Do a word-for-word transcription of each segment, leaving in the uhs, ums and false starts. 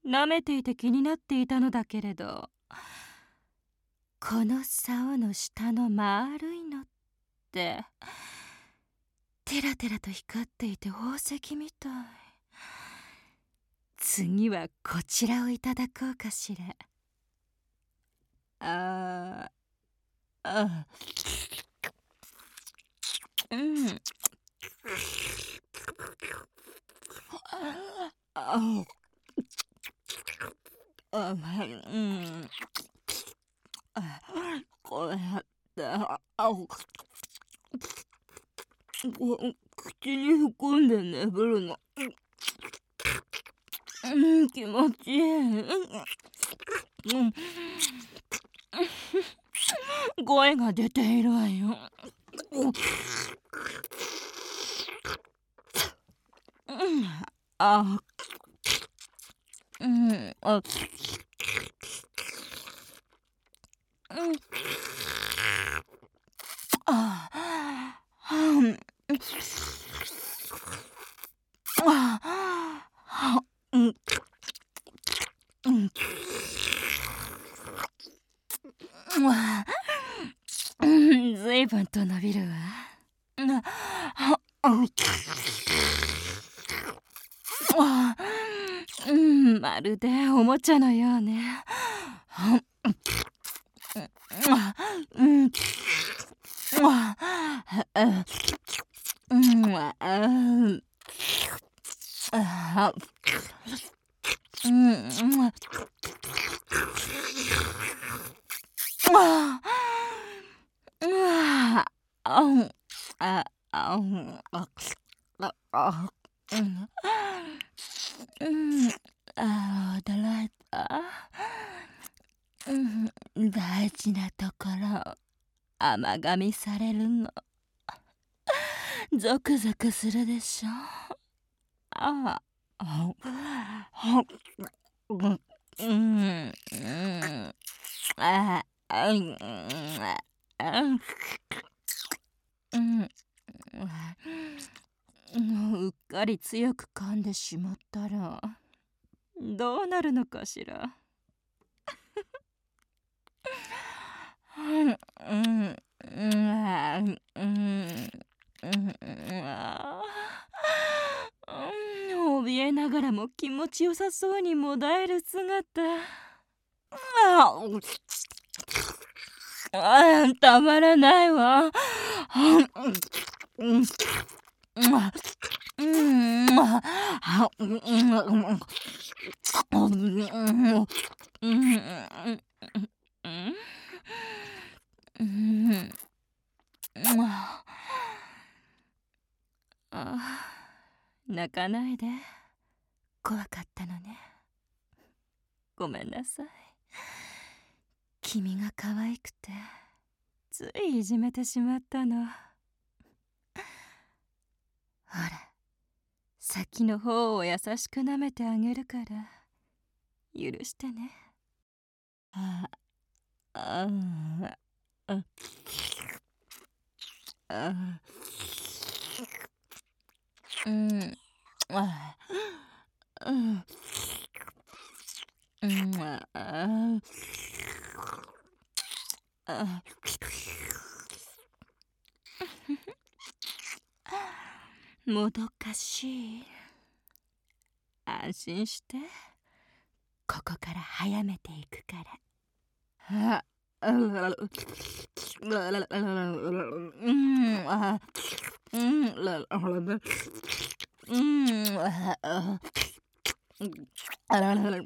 舐めていて気になっていたのだけれど、この竿の下の丸いのってテラテラと光っていて宝石みたい。次はこちらをいただこうかしら。あーあうんああうんあこうやってあこ口に含んで眠るの、うん、気持ちいい、うん、声が出ているわよ。うん、あ、うん、あ、うん、あ、うん、あ、うん、うん、うん、ずいぶんと伸びるわ。な、あ、あ、うん、まるでおもちゃのようね。うん、うん、うん、あ、うん、あ、うわ、あん、あ、あん、あ、あ、あ、うん、うん、あ、驚いた。うん、大事なところ甘噛みされるのゾクゾクするでしょ。ああ、あ、うん、うん、あ、あ、うん、あ、うん、うん、うっかり強く噛んでしまったらどうなるのかしら。うん、うん、うん、あ、うん、うん、ああ、うん、怯えながらも気持ちよさそうにもだえる姿。ああ、たまらないわ。うん、うん、うん、あ、うん、うん、うん、うん、うん、ああ、泣かないで。怖かったのね。ごめんなさい。君が可愛くてついいじめてしまったの。ほら、先の方を優しく舐めてあげるから許してね。ああああうんあうんうんあああもどかしい。安心して、ここから早めていくから。あうんあうんうん、ああ、あららら、うん、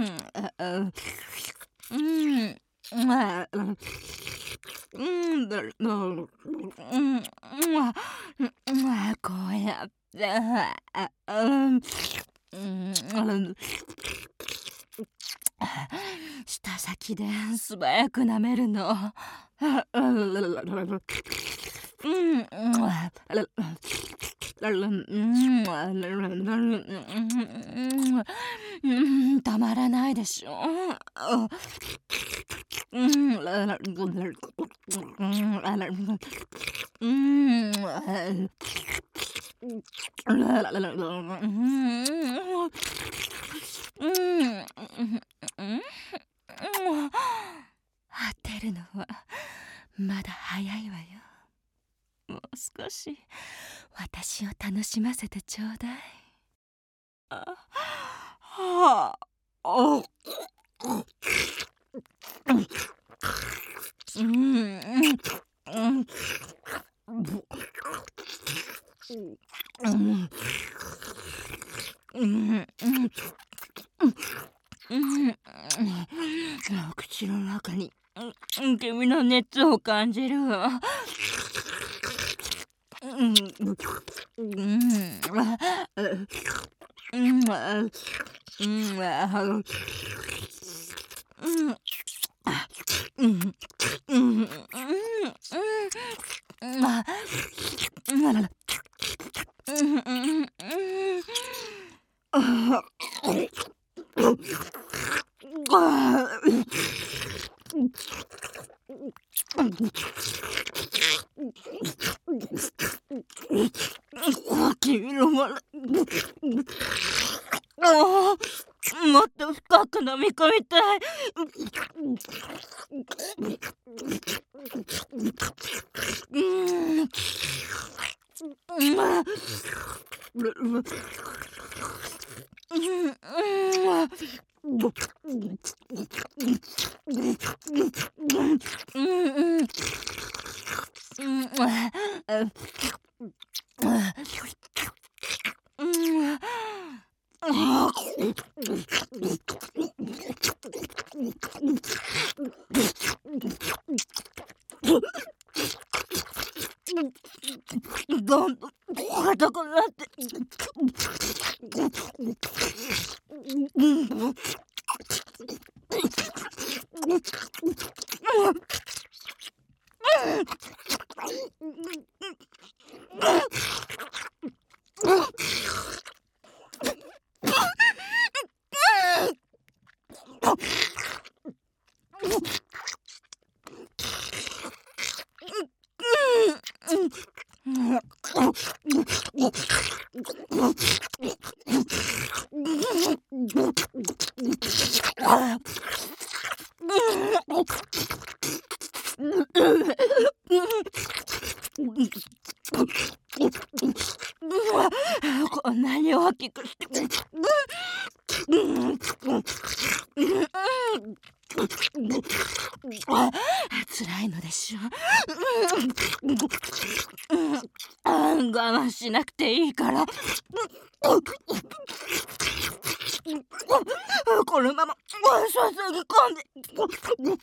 ああ、うん、ああ、うん、だだうん、うん、あ、うん、あ、こうやって、ああ、うん、うん、あ、舌先で素早く舐めるの。あ、うん、うん、あ、うん、たまらないでしょ。うん、うん、うん、 し私を楽しませてちょうだい。あはあおうんうんうんうんうん口の中にうん君の熱を感じるわ。うんうんうんうんうんうん、うん、うん、うん、うん、あ、うん、あらら、うん、うん、うん、ああ、君のまれ、ああ、もっと深く飲み込みたい。うん、うん、うん、うん、うん、うん、うん、どんどん硬くなって。こんなに大きくして。辛いのでしょう。我慢しなくていいから。このまま注ぎ込んで。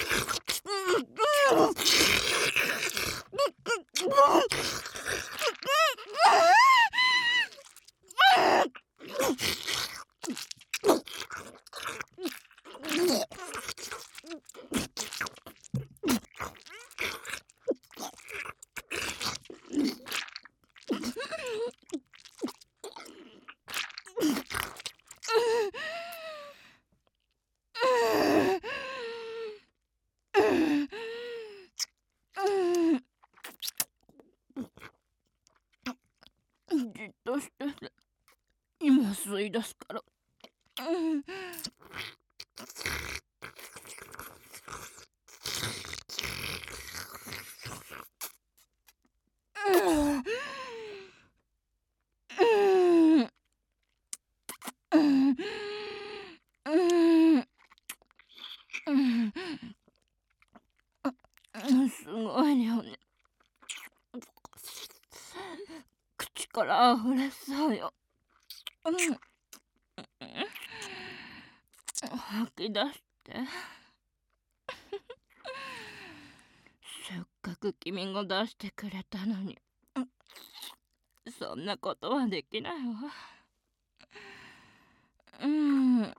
じっとしてて、今吸い出すから。うんうんうんうんうんすごいよね。口から溢れそうよ。うん吐き出して。せっかく君が出してくれたのに、そんなことはできないわ。うん。うん。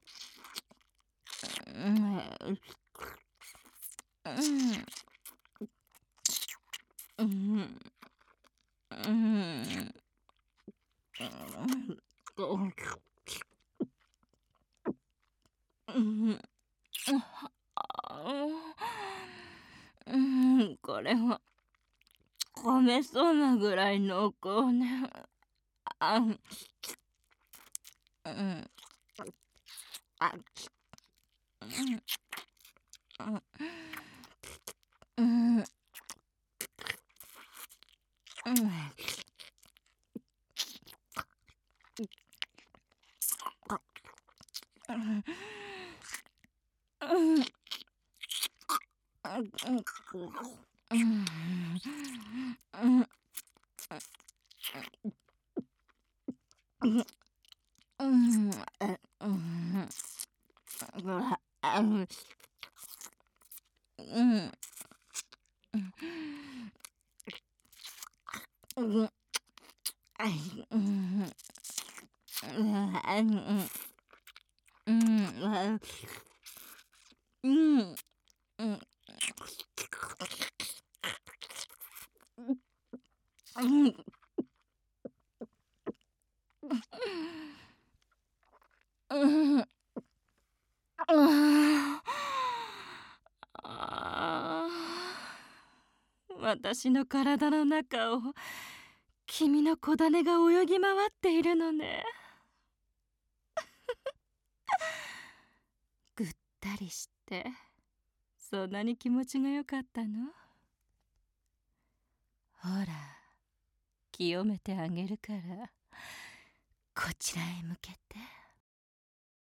うん。うん。うん。うん。うん。これは噛めそうなぐらい濃厚ね。あ、うん。あ、うん。うん。うん。 私の体の中を君の子種が泳ぎ回っているのね。ぐったりしてそんなに気持ちがよかったの？ほら、清めてあげるからこちらへ向けて。